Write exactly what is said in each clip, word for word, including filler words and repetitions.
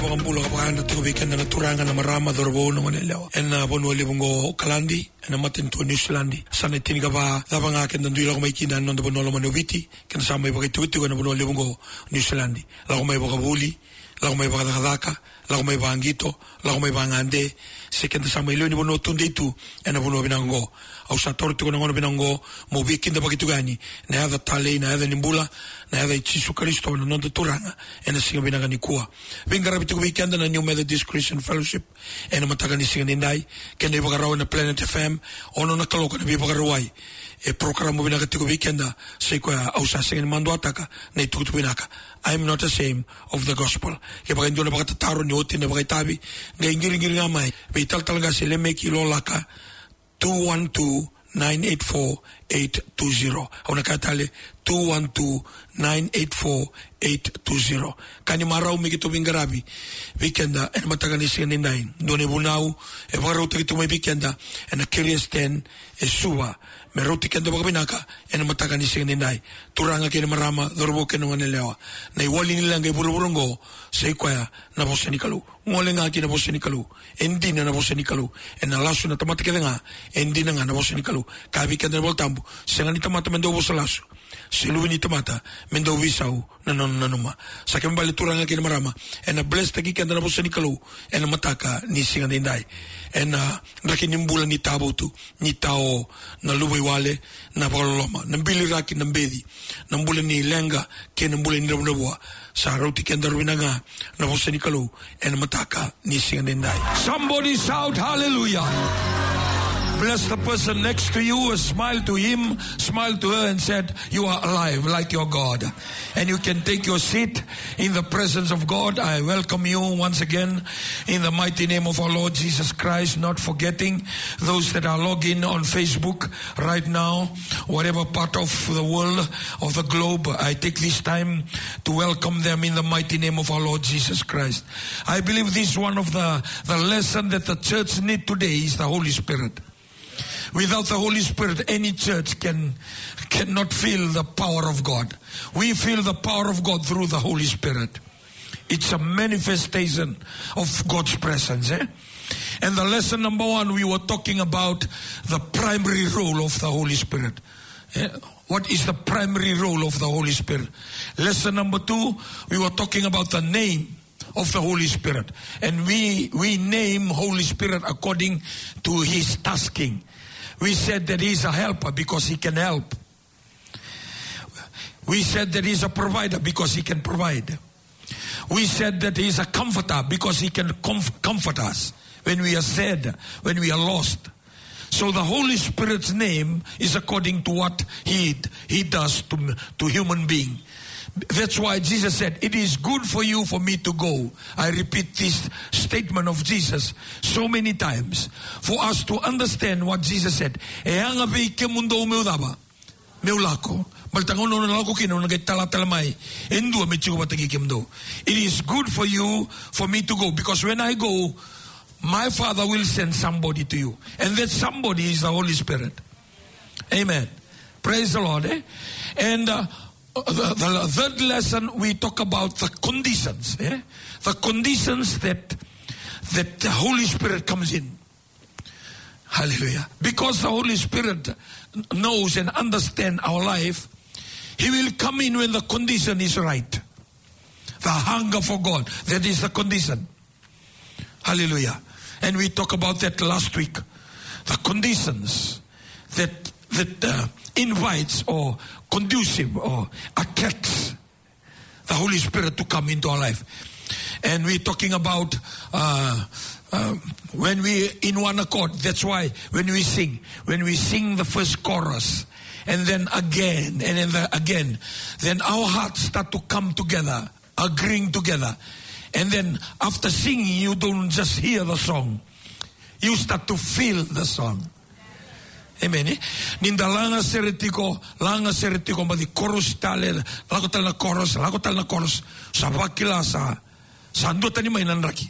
Kabangambula kabanda to weekend na turanga na marama dorbo no manelawa. En na bonu lebungo Kalandi en matin to New Zealand. Sana tini kaba labanga ken nduila ko mai kina no bono lo manoviti ken sa mai bagay tuti ko na bono lebungo New Zealand. La ko mai bagabuli, la ko mai bagadaka, la ko mai bangito, la ko mai bangande. Second sa mai lo ni bono tunde tu en bono binango. Au sa torto ko na bono binango mo weekend bagay tugani. Na hada tale na hada nimbula na hada Jesu Kristo no no turanga en singa binanga ni kuwa. Vingara bitu weekend na New Methodist Christian Fellowship en mataga ni singa nindai ken iba garaw na Planet F M ono na kaloka na biba garawai e programa binaga tiku weekend sa ko au sa singa mando ataka na itutu binaka. I am not ashamed of the gospel. Ke baga ndona baga tataro ni oti na baga tabi ngai ngiri ngiri ngamai be tal talanga se le meki lolaka two one two nine eight four eight two zero. Ona katale two one two nine eight four eight two zero. Kani marau mikito bingarabi weekenda en matagani sini nine. Done bunau e barau tikito mai weekenda en a curious ten e suwa me roti kendo bagabinaka en matagani sini nine. Turanga kene marama dorbo keno nganelewa. Na iwali nila ngai buruburungo sei kwaya na boseni kalu. Ngole nga kina boseni kalu. Endina na boseni kalu. En alasu na tamata kedenga endina nga na boseni kalu. Ka weekenda na voltambu senga ni tamata mendo bosalasu. Siluwi ni tamata mendo wisau na non nanuma. Sa kembali turanga kina marama en a blessed taki kenda na boseni kalu en mataka ni singa nindai. En uh, raki nimbula ni tabutu ni tao na lubai wale na pagaloloma nambili raki nambedi nambula ni lenga ke nambula ni rabunabua sa rauti kenda rubinanga na boseni kalu en mataka ni singa nindai. Somebody shout hallelujah. Bless the person next to you, smile to him, smile to her and said, you are alive like your God. And you can take your seat in the presence of God. I welcome you once again in the mighty name of our Lord Jesus Christ, not forgetting those that are logged in on Facebook right now, whatever part of the world, of the globe. I take this time to welcome them in the mighty name of our Lord Jesus Christ. I believe this is one of the, the lesson that the church need today is the Holy Spirit. Without the Holy Spirit, any church can cannot feel the power of God. We feel the power of God through the Holy Spirit. It's a manifestation of God's presence. Eh? And the lesson number one, we were talking about the primary role of the Holy Spirit. Eh? What is the primary role of the Holy Spirit? Lesson number two, we were talking about the name of the Holy Spirit. And we, we name Holy Spirit according to his tasking. We said that he's a helper because he can help. We said that he's a provider because he can provide. We said that he's a comforter because he can comf- comfort us when we are sad, when we are lost. So the Holy Spirit's name is according to what he, he does to, to human being. That's why Jesus said, it is good for you for me to go. I repeat this statement of Jesus so many times for us to understand what Jesus said. It is good for you for me to go because when I go, my Father will send somebody to you. And that somebody is the Holy Spirit. Amen. Praise the Lord. Eh? And uh, The, the third lesson, we talk about the conditions, eh? the conditions that that the Holy Spirit comes in. Hallelujah. Because the Holy Spirit knows and understands our life, he will come in when the condition is right. The hunger for God, that is the condition. Hallelujah. And we talked about that last week. The conditions that that uh, invites or conducive or attracts the Holy Spirit to come into our life. And we're talking about uh, uh, when we in one accord. That's why when we sing, when we sing the first chorus, and then again, and then the, again, then our hearts start to come together, agreeing together. And then after singing, you don't just hear the song. You start to feel the song. Amen. Ninda langa seretiko, langa seretiko ma di chorus tale, lago tal na chorus, lago tal na chorus, sa wakila sa sa andota ni mainan raki.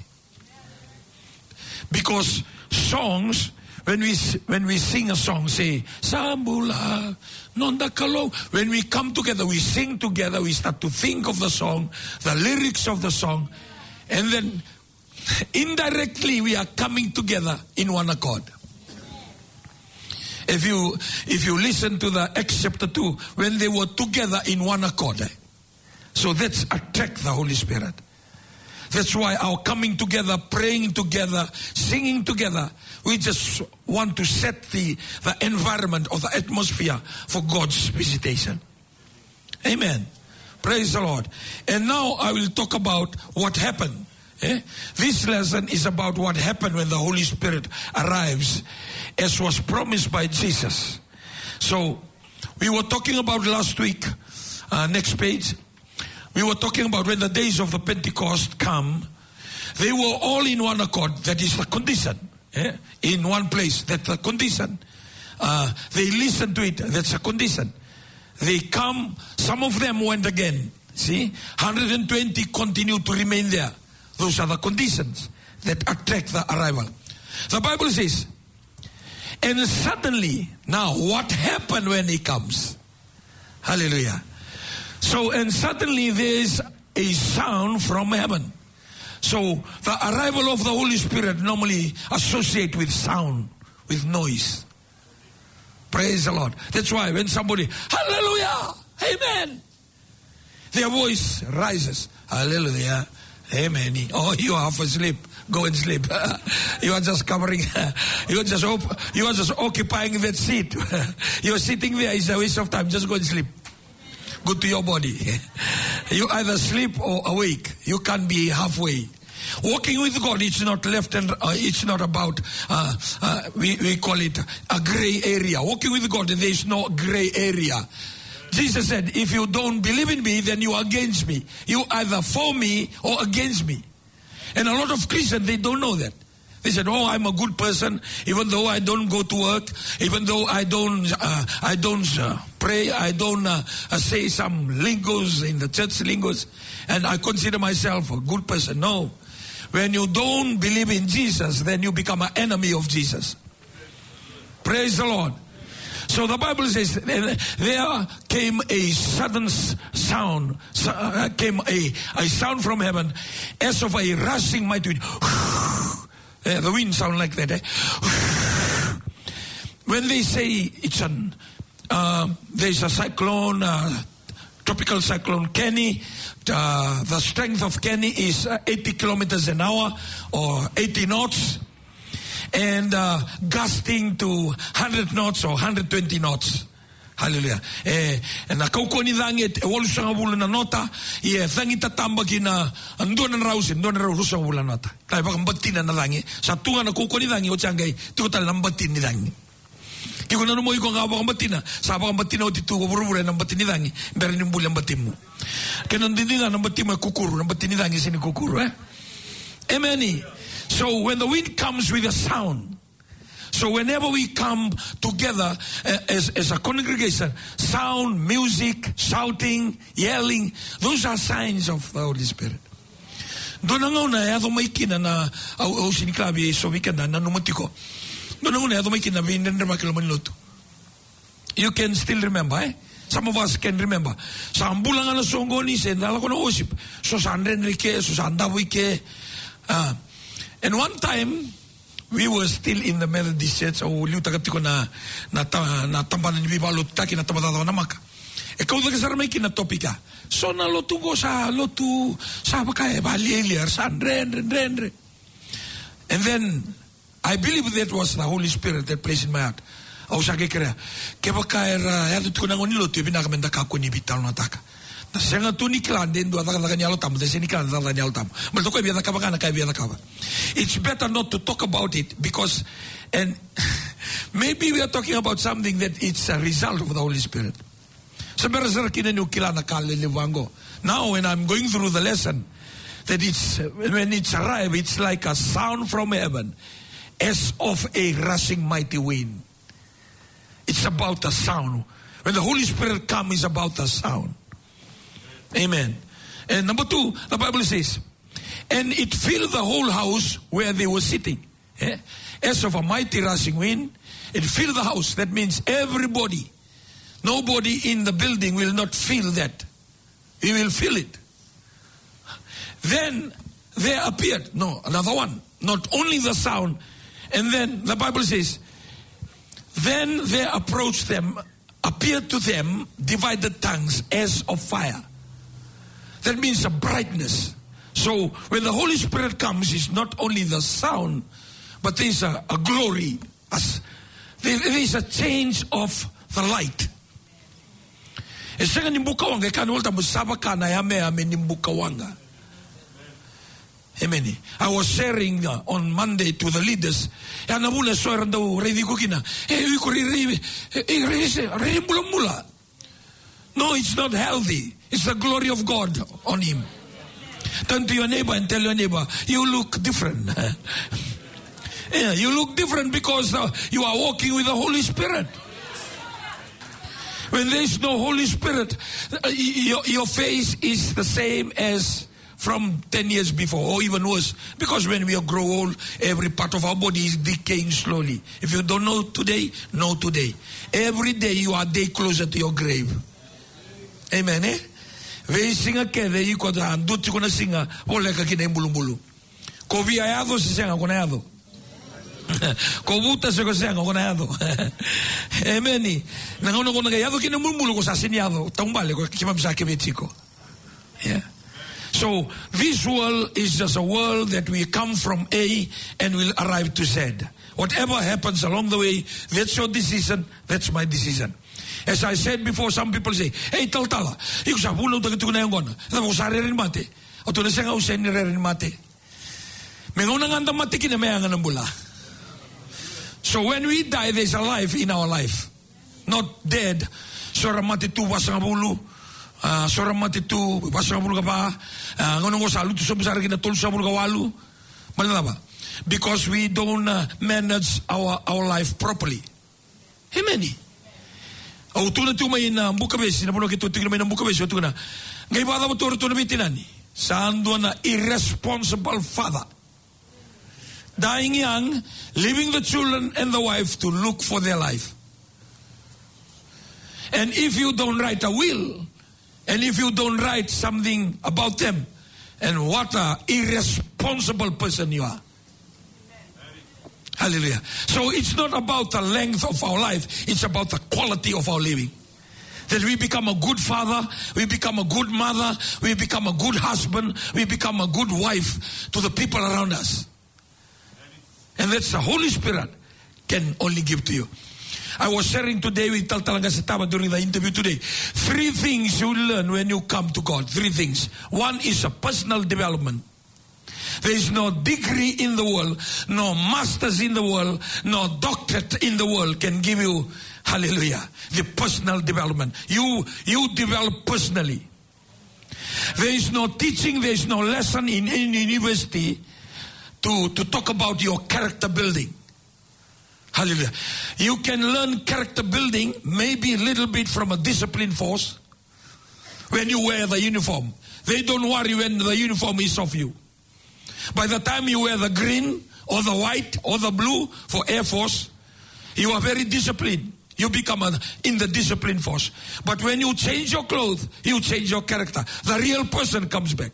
Because songs, when we when we sing a song, say Sambula, nonda kalo. When we come together, we sing together. We start to think of the song, the lyrics of the song, And then indirectly we are coming together in one accord. If you if you listen to the Acts chapter two, when they were together in one accord. Eh? So that's attract the Holy Spirit. That's why our coming together, praying together, singing together, we just want to set the, the environment or the atmosphere for God's visitation. Amen. Praise the Lord. And now I will talk about what happened. Eh? This lesson is about what happened when the Holy Spirit arrives, as was promised by Jesus. So, we were talking about last week, uh, next page, we were talking about when the days of the Pentecost come, they were all in one accord. That is the condition. Eh? In one place, that's the condition. Uh, they listened to it, that's a condition. They come, some of them went again. See, one hundred twenty continue to remain there. Those are the conditions that attract the arrival. The Bible says, and suddenly, now what happened when he comes? Hallelujah. So, and suddenly there is a sound from heaven. So, the arrival of the Holy Spirit normally associate with sound, with noise. Praise the Lord. That's why when somebody, hallelujah, amen, their voice rises, hallelujah, amen. Oh, you are half asleep. Go and sleep. You are just covering. You are just op- you are just occupying that seat. You are sitting there. It's a waste of time. Just go and sleep. Good to your body. You either sleep or awake. You can't be halfway. Walking with God, it's not left and uh, it's not about, uh, uh, we, we call it a gray area. Walking with God, there is no gray area. Jesus said, if you don't believe in me, then you are against me. You either for me or against me. And a lot of Christians, they don't know that. They said, oh, I'm a good person, even though I don't go to work, even though I don't uh, I don't uh, pray, I don't uh, uh, say some lingos in the church lingos, and I consider myself a good person. No. When you don't believe in Jesus, then you become an enemy of Jesus. Praise the Lord. So the Bible says, there came a sudden sound, came a, a sound from heaven, as of a rushing mighty wind. Uh, the wind sound like that. Eh? When they say it's an, uh, there's a cyclone, uh, tropical cyclone Kenny, uh, the strength of Kenny is uh, eighty kilometers an hour or eighty knots, and uh, gusting to one hundred knots or one hundred twenty knots. Hallelujah. Eh, na kauko ni dangit, e walu sanga bula na nota, i e dangi tatamba ki na ando na rausin, ando na rausin bula nota. Kaya baka mbatina na dangi, sa tunga na kauko ni dangi, o tiyangay, tikutal na mbatin ni dangi. Kiko na numoy ko nga baka mbatina, sa baka mbatina o titu, waburubure na mbatin ni dangi, mbera ni mbula mbatin mo. Kaya nandini nga na mbatin mo kukuru, na mbatin ni dangi sini kukuru, eh? Amen. So when the wind comes with a sound, so whenever we come together uh, as, as a congregation, sound, music, shouting, yelling, those are signs of the Holy Spirit. Doon nga una, yato may kina na, au siniklabi, so weekend na, nanumatiko. Doon nga una, yato may kina, vinendra makilomanloto. You can still remember, eh? Some of us can remember. Sa ambulang nga na songoni, sendala ko na osip. So sa Enrique, so sa Andawike. Uh, and one time, we were still in the Methodist Church. O liu tagati ko na na na tambanan ni balot taki na tamada na maka. E kau daga sar mai kina topika. So na lotu go sa lotu sa baka e balielier san ren ren ren. And then I believe that was the Holy Spirit that placed in my heart. Au sa ke krea. Ke baka era ya tu na ngoni lotu bina ka menda ka ko ni bital na taka. Na senga tu ni klan den do ata ka nyalo tam de seni klan da nyalo tam. Mal to ko biya ka baka na ka biya ka ba. It's better not to talk about it because, and maybe we are talking about something that it's a result of the Holy Spirit. Now when I'm going through the lesson, that it's, when it's arrived, it's like a sound from heaven, as of a rushing mighty wind. It's about the sound. When the Holy Spirit comes, it's about the sound. Amen. And number two, the Bible says, and it filled the whole house where they were sitting. Eh? As of a mighty rushing wind, it filled the house. That means everybody, nobody in the building will not feel that. We will feel it. Then there appeared, no, another one, not only the sound, and then the Bible says, then there approached them, appeared to them divided tongues as of fire. That means a brightness. So when the Holy Spirit comes, it's not only the sound, but there's a, a glory. As, there, there's a change of the light. Amen. I was sharing uh, on Monday to the leaders. No, it's not healthy. It's the glory of God on him. Turn to your neighbor and tell your neighbor, you look different. Yeah, you look different because uh, you are walking with the Holy Spirit. When there is no Holy Spirit, uh, your, your face is the same as from ten years before, or even worse. Because when we grow old, every part of our body is decaying slowly. If you don't know today, know today. Every day you are a day closer to your grave. Amen, eh? We sing a kede, you could have do to singa, or like a kid bulu. Kovi ayado se sing a conado. Kobuta se sing a conado. Amen. Nangono conagayado kin mulu was assinado, Tombale, Kimamsaki Chico. Yeah. So this world is just a world that we come from A and will arrive to Z. Whatever happens along the way, that's your decision, that's my decision. As I said before, some people say, hey, tal tala, iku sa pulo taga tukuna yung gona. Tapos sa rerin mate. O to na siya nga usen ni rerin mate. May ngunang anda mate kinamayang ng bula. So when we die, there's a life in our life. Not dead. Sora mate tu wasa nga bulu. Sora mate tu wasa nga bulu ka pa. Ngunang ko sa alu tu sa besar kina tol sa bulu ka walu. Malala ba? Because we don't uh, manage our, our life properly. Amen. O tuna tu may na buka besi na puno kito tingnan may na buka besi o tuna. Ngay bata mo turo tuna bitinani. Sando na irresponsible father. Dying young, leaving the children and the wife to look for their life. And if you don't write a will, and if you don't write something about them, and what a irresponsible person you are. Hallelujah. So it's not about the length of our life, it's about the quality of our living. That we become a good father, we become a good mother, we become a good husband, we become a good wife to the people around us. And that's the Holy Spirit can only give to you. I was sharing today with Taltalanga Setaba during the interview today. Three things you learn when you come to God. Three things. One is a personal development. There is no degree in the world, no masters in the world, no doctorate in the world can give you, hallelujah, the personal development. You, you develop personally. There is no teaching, there is no lesson in any university to, to talk about your character building. Hallelujah. You can learn character building maybe a little bit from a discipline force when you wear the uniform. They don't worry when the uniform is off you. By the time you wear the green or the white or the blue for Air Force, you are very disciplined. You become a, in the discipline force. But when you change your clothes, you change your character. The real person comes back.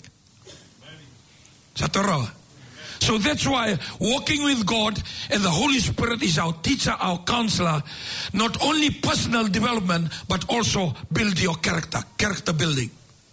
Satara. So that's why walking with God and the Holy Spirit is our teacher, our counselor. Not only personal development, but also build your character. Character building.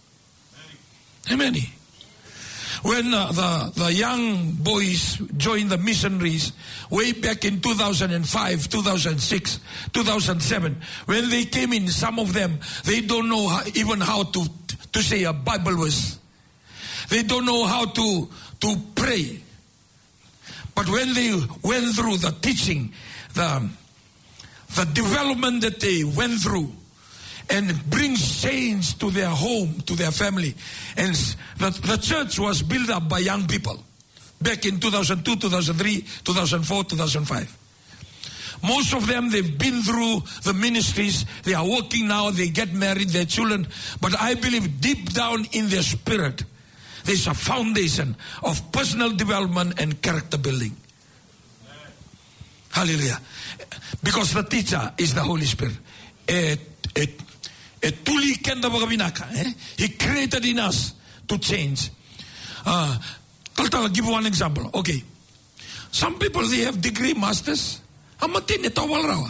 Amen. When uh, the, the young boys joined the missionaries way back in two thousand five, two thousand six, two thousand seven, when they came in, some of them, they don't know how, even how to, to say a Bible verse. They don't know how to, to pray. But when they went through the teaching, the, the development that they went through, and brings change to their home, to their family. And the, the church was built up by young people back in two thousand two, two thousand three, two thousand four, two thousand five. Most of them, they've been through the ministries. They are working now. They get married, their children. But I believe deep down in their spirit, there's a foundation of personal development and character building. Hallelujah. Because the teacher is the Holy Spirit. It, it, He created in us to change. Uh, I'll give one example. Okay. Some people, they have degree, masters. Amatin ito walrawa.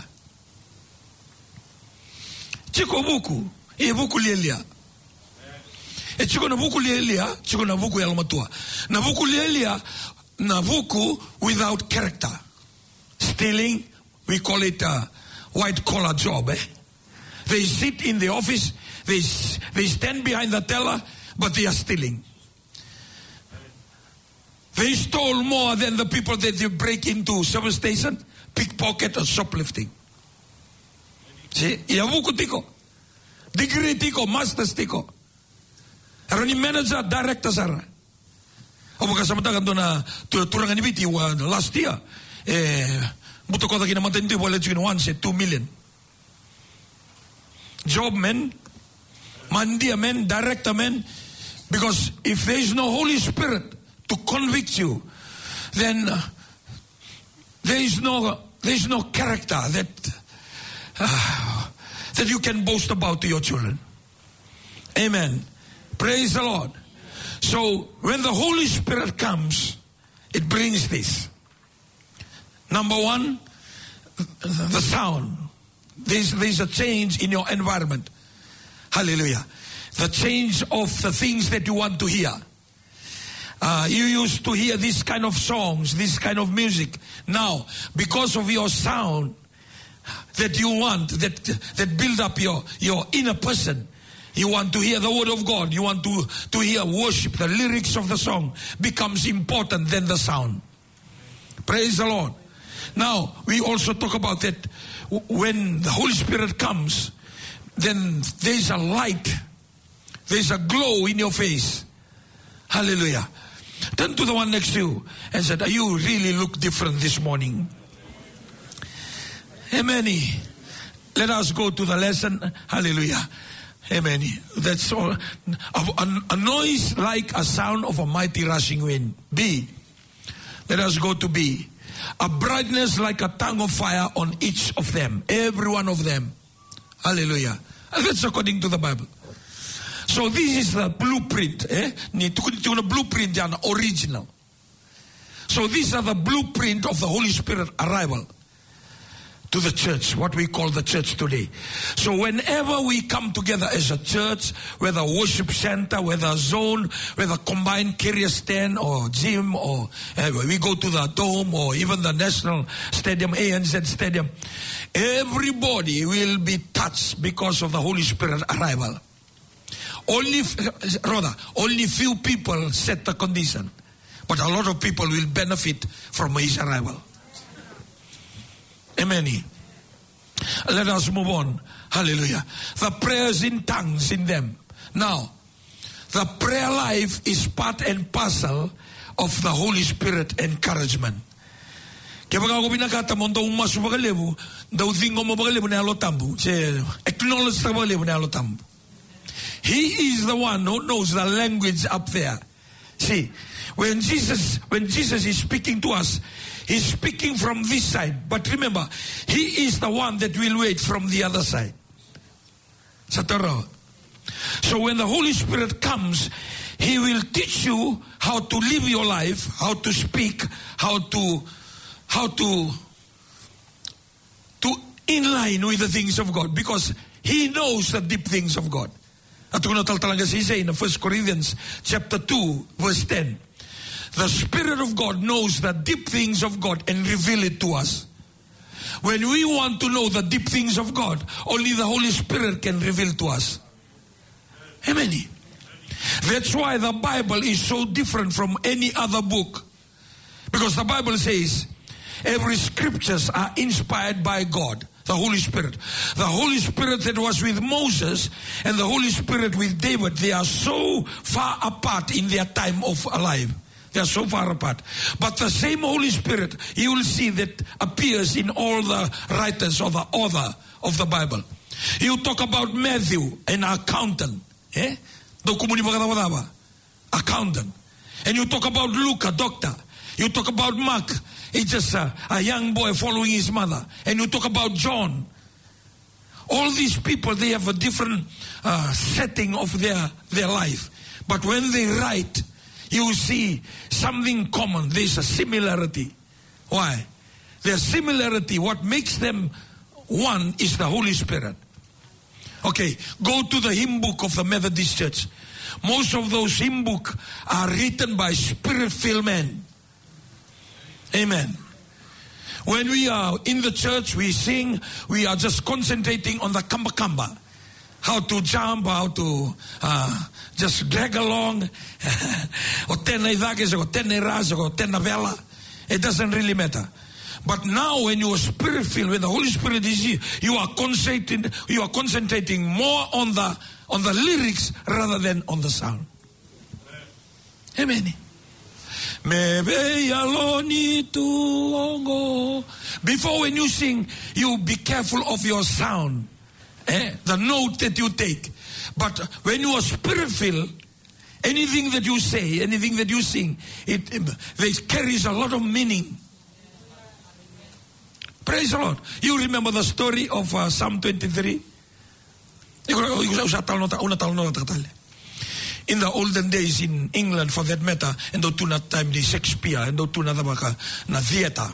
Chiko buku, e buku lielia. E chiko na buku lielia, chiko na buku yalmatua. Na buku lielia, na buku without character. Stealing, we call it a white collar job. Eh? They sit in the office, they, they stand behind the teller, but they are stealing. They stole more than the people that they break into service station, pickpocket or shoplifting. See, yavuku tiko, degree tiko, masters tiko. Arani manager, director sara. Opo kasama tagan do na turangan ibiti wa last year. Eh, buto ko taki naman tayo wala chikin one set two million. Job men, mandia men, director men, because if there is no Holy Spirit to convict you, then uh, there is no there is no character that uh, that you can boast about to your children. Amen. Praise the Lord. So when the Holy Spirit comes, it brings this. Number one, the sound. There's, there's a change in your environment. Hallelujah. The change of the things that you want to hear. Uh, you used to hear this kind of songs, this kind of music. Now, because of your sound that you want, that that build up your, your inner person, you want to hear the word of God. You want to, to hear worship. The lyrics of the song becomes important than the sound. Praise the Lord. Now, we also talk about that when the Holy Spirit comes, then there's a light. There's a glow in your face. Hallelujah. Turn to the one next to you and said, you really look different this morning. Amen. Let us go to the lesson. Hallelujah. Amen. That's all. A, a, a noise like a sound of a mighty rushing wind. B. Let us go to B. A brightness like a tongue of fire on each of them. Every one of them. Hallelujah. And that's according to the Bible. So this is the blueprint. Eh? The blueprint and original. So these are the blueprint of the Holy Spirit arrival to the church, what we call the church today. So whenever we come together as a church, whether worship center, whether zone, whether combined carrier stand or gym, or uh, we go to the dome or even the national stadium, A N Z stadium, everybody will be touched because of the Holy Spirit arrival. Only, rather, only few people set the condition, but a lot of people will benefit from his arrival. Amen. Let us move on. Hallelujah. The prayers in tongues in them. Now, the prayer life is part and parcel of the Holy Spirit encouragement. Kaya pag ako binakata mo, daw umaso bagalebu, daw zingo mo bagalebu na alotambu. Acknowledge the bagalebu na alotambu. He is the one who knows the language up there. See, when Jesus, when Jesus is speaking to us, he's speaking from this side. But remember, he is the one that will wait from the other side. So when the Holy Spirit comes, he will teach you how to live your life, how to speak, how to, how to, to in line with the things of God. Because he knows the deep things of God. At kung nataltalang kasi in First Corinthians chapter two, verse ten. The Spirit of God knows the deep things of God and reveal it to us. When we want to know the deep things of God, only the Holy Spirit can reveal to us. Amen. That's why the Bible is so different from any other book. Because the Bible says, every scriptures are inspired by God, the Holy Spirit. The Holy Spirit that was with Moses and the Holy Spirit with David, they are so far apart in their time of life. They are so far apart. But the same Holy Spirit, you will see that appears in all the writers or the author of the Bible. You talk about Matthew, an accountant. Eh? Accountant. And you talk about Luke, a doctor. You talk about Mark, he's just a, a young boy following his mother. And you talk about John. All these people, they have a different uh, setting of their, their life. But when they write, you see something common. There's a similarity. Why? There's similarity. What makes them one is the Holy Spirit. Okay, go to the hymn book of the Methodist Church. Most of those hymn books are written by Spirit-filled men. Amen. When we are in the church, we sing, we are just concentrating on the kamba kamba. How to jump, how to uh, just drag along. It doesn't really matter. But now when you are Spirit-filled, when the Holy Spirit is here, you are concentrating, you are concentrating more on the on the lyrics rather than on the sound. Amen. Before when you sing, you be careful of your sound, eh? The note that you take. But when you are Spirit-filled, anything that you say, anything that you sing, it, it carries a lot of meaning. Praise the Lord. You remember the story of uh, Psalm twenty-three? In the olden days in England, for that matter, and do to not time the Shakespeare, and do to not na theater,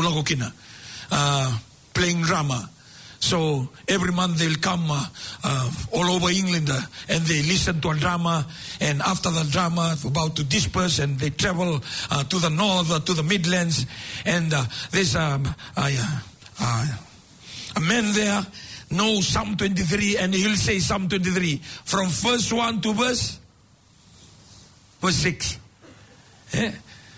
uh, playing drama. So every month they'll come uh, uh, all over England uh, and they listen to a drama, and after the drama about to disperse and they travel uh, to the north, uh, to the Midlands, and uh, there's um, uh, uh, a man there knows Psalm twenty-three, and he'll say Psalm twenty-three from verse one to verse verse six. Eh?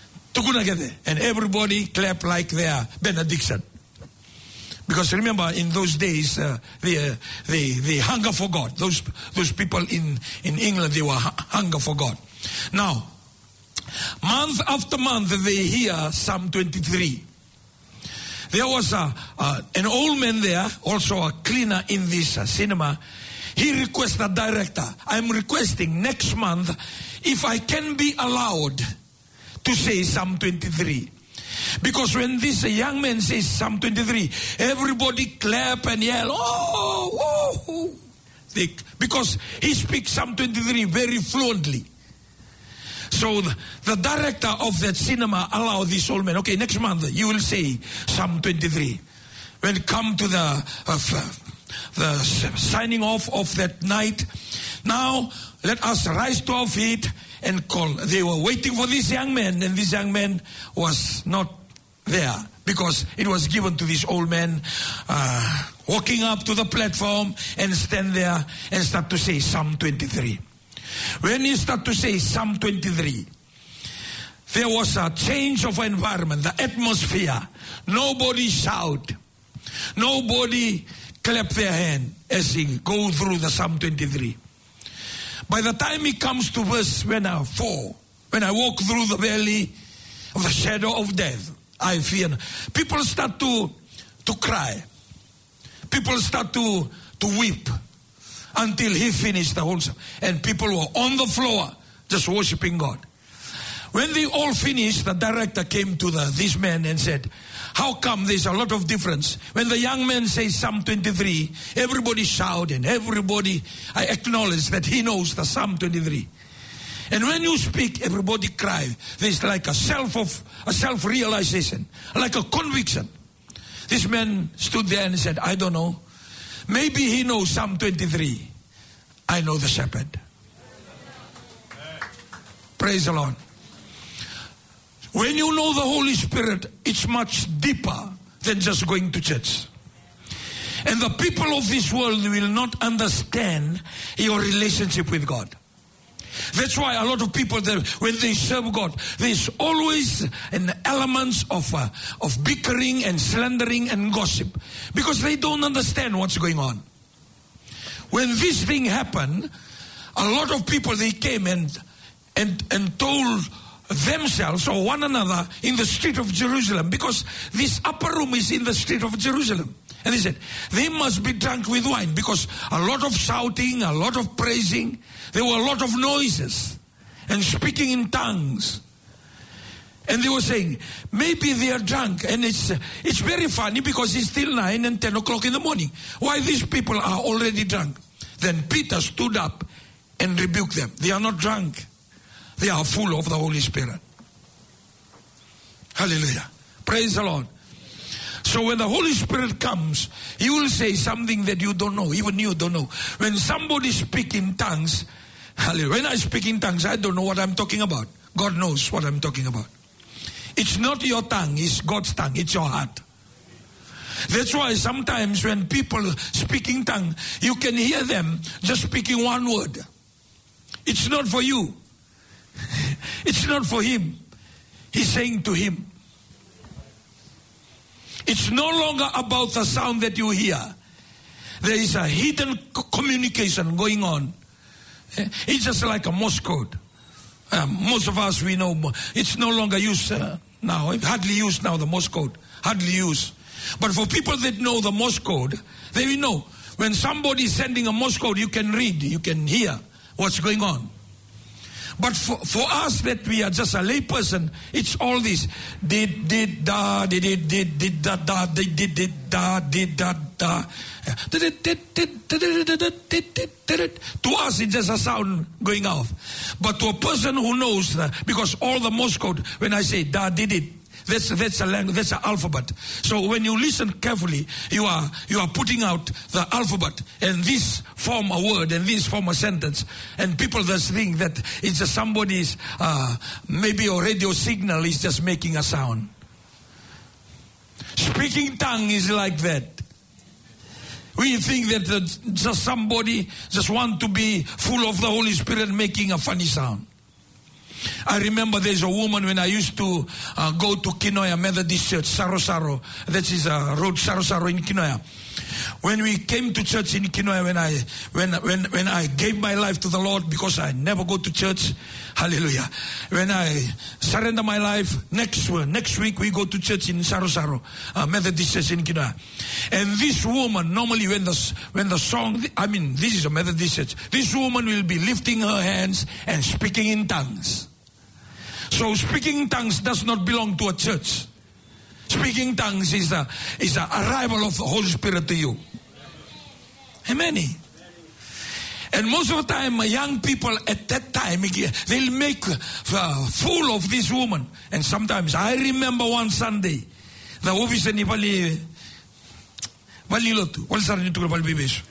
And everybody clap like their benediction. Because remember, in those days, uh, they, uh, they, they hunger for God. Those, those people in, in England, they were hu- hunger for God. Now, month after month, they hear Psalm twenty-three. There was a, uh, an old man there, also a cleaner in this uh, cinema. He requested the director, I'm requesting next month, if I can be allowed to say Psalm twenty-three. Because when this young man says Psalm twenty-three, everybody clap and yell, oh, oh. They, because he speaks Psalm twenty-three very fluently. So the, the director of that cinema allowed this old man, okay, next month you will say Psalm twenty-three. When it come to the, uh, the signing off of that night, now let us rise to our feet and call. They were waiting for this young man, and this young man was not there because it was given to this old man uh, walking up to the platform and stand there and start to say Psalm twenty-three. When he start to say Psalm twenty-three, there was a change of environment, the atmosphere. Nobody shout. Nobody clap their hand as he go through the Psalm twenty-three. By the time he comes to verse when I four, when I walk through the valley of the shadow of death, I fear. People start to to cry. People start to to weep until he finished the whole song. And people were on the floor just worshiping God. When they all finished, the director came to the, this man and said, how come there's a lot of difference? When the young man says Psalm twenty-three, everybody shout and everybody, I acknowledge that he knows the Psalm twenty-three. And when you speak, everybody cry. There's like a self of a self-realization, like a conviction. This man stood there and said, I don't know. Maybe he knows Psalm twenty-three. I know the shepherd. Praise the Lord. When you know the Holy Spirit, it's much deeper than just going to church. And the people of this world will not understand your relationship with God. That's why a lot of people, when they serve God, there's always an element of uh, of bickering and slandering and gossip, because they don't understand what's going on. When this thing happened, a lot of people, they came and and and told themselves or one another in the street of Jerusalem, because this upper room is in the street of Jerusalem. And they said, they must be drunk with wine, because a lot of shouting, a lot of praising, there were a lot of noises and speaking in tongues. And they were saying, maybe they are drunk. And it's it's very funny because it's still nine and ten o'clock in the morning. Why these people are already drunk? Then Peter stood up and rebuked them. They are not drunk. they are full of the Holy Spirit. Hallelujah. Praise the Lord. So when the Holy Spirit comes, He will say something that you don't know, even you don't know. When somebody speaks in tongues, hallelujah. When I speak in tongues, I don't know what I'm talking about. God knows what I'm talking about. It's not your tongue, it's God's tongue, it's your heart. That's why sometimes when people speak in tongue, you can hear them just speaking one word. It's not for you. It's not for him. He's saying to him. It's no longer about the sound that you hear. There is a hidden communication going on. It's just like a Morse code. Um, most of us, we know, it's no longer used uh, now. Hardly used now, the Morse code. Hardly used. But for people that know the Morse code, they will know. When somebody is sending a Morse code, you can read, you can hear what's going on. But for, for us that we are just a lay person, it's all this. Did, did, da, did, did, did, did, da, da, did, did, did, da, did, da, da. To us, it's just a sound going off. But to a person who knows, that, because all the Morse code, when I say da, did it, That's that's a language, that's an alphabet. So when you listen carefully, you are you are putting out the alphabet, and this form a word, and this form a sentence. And people just think that it's just somebody's uh, maybe a radio signal is just making a sound. Speaking tongue is like that. We think that uh, just somebody just want to be full of the Holy Spirit making a funny sound. I remember there's a woman when I used to uh, go to Kinoya Methodist Church, Saro Saro. That is a road, Saro Saro in Kinoya. When we came to church in Kinoya, when I when when when I gave my life to the Lord, because I never go to church, hallelujah. When I surrender my life, next next week we go to church in Saro Saro, uh, Methodist Church in Kinoya. And this woman, normally when the when the song, I mean, this is a Methodist church. This woman will be lifting her hands and speaking in tongues. So speaking in tongues does not belong to a church. Speaking tongues is the is the arrival of the Holy Spirit to you. Amen. And most of the time, young people at that time, they'll make a fool of this woman. And sometimes, I remember one Sunday, the officer ni bali balilotu, wal sarni tu bali bebesu.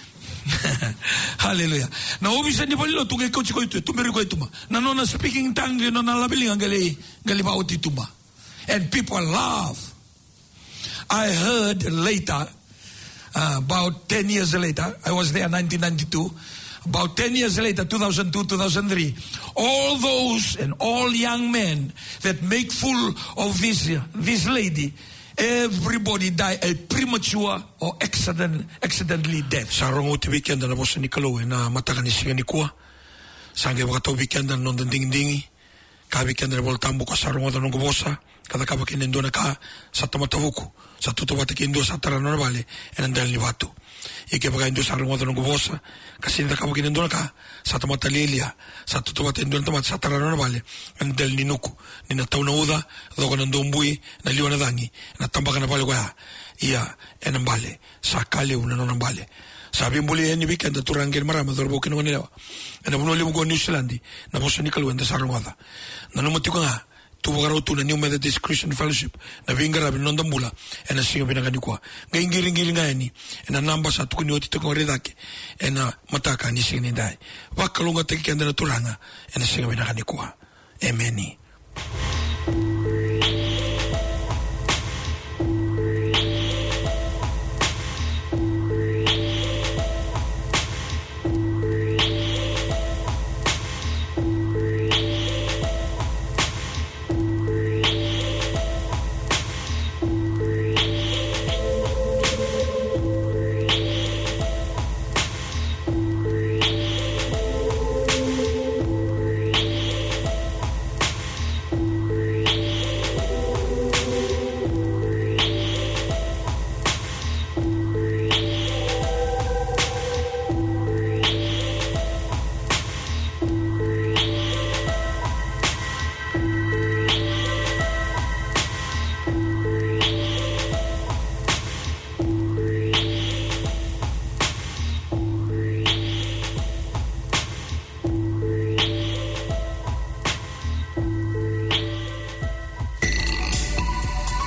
Hallelujah. Na obisa ni balilo tu ko chiko itu tu meri ko itu ma. Na no na speaking tongue no na labili ngali ngali ba uti tuma. And people laugh. I heard later, uh, about ten years later, I was there in nineteen ninety-two. About ten years later, two thousand two, two thousand three, all those and all young men that make fool of this this lady, everybody die a premature or accident, accidentally death. Sarong uti weekend na bosa ni Kaloe na matakan ni singa ni kuwa. Sange wakato weekend na non ding dingi. Ka weekend na bol tambo ka sarong uta nung bosa. Kada ka bakin ndo na ka sa tamatavuku. Sa tutubata ki ndo sa tara na bale en andal ni watu. Ike baga ndo sarong uta nung bosa. Kasi nda ka bakin ndo na ka sa tamatalilia. Sa tutubata ndo na tamat sa tara na bale en andal ni nuku. Ni na tau na uda doko na ndombui na liwa na dangi. Na tambaka na bale kwa iya en ambale. Sa kale una non ambale. Sabi mbuli en weekend na turangir marama dorbo kino kanila. En abunoli mo go New Zealand na bosa ni Kaluan da sarong uta. Na numati ko nga tuwagaraw tu na New Methodist Christian Fellowship na vingara binonda mula e na singa binagani kwa ngayon giring-giring nga yani e na namba sa tukuni oti tukong redake e na mataka ni singa ninday wakalunga taki kanda na turanga e na singa binagani kwa. Amen.